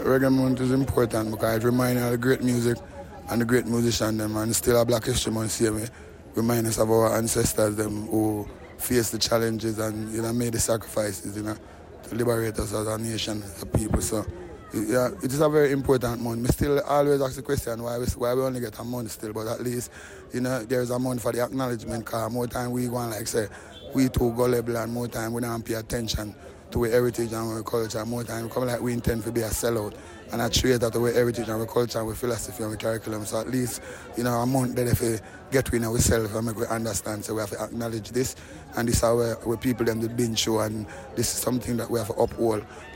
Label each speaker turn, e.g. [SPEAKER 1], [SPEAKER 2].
[SPEAKER 1] Reggae Month is important because it reminds us of the great music and the great musicians them, and still a Black History Month same way. Remind us of our ancestors them who faced the challenges and made the sacrifices to liberate us as a nation, as a people. So yeah, it is a very important month. Me still always ask the question why we only get a month still, but at least there is a month for the acknowledgement. Cause more time we go on like say we too gullible and more time we don't pay attention to our heritage and our culture. More time we come like we intend to be a sellout and a traitor to our heritage and our culture and our philosophy and our curriculum. So at least a month there if we get within ourselves and make we understand. So we have to acknowledge this, and this is how we people them the binge show, and this is something that we have to uphold.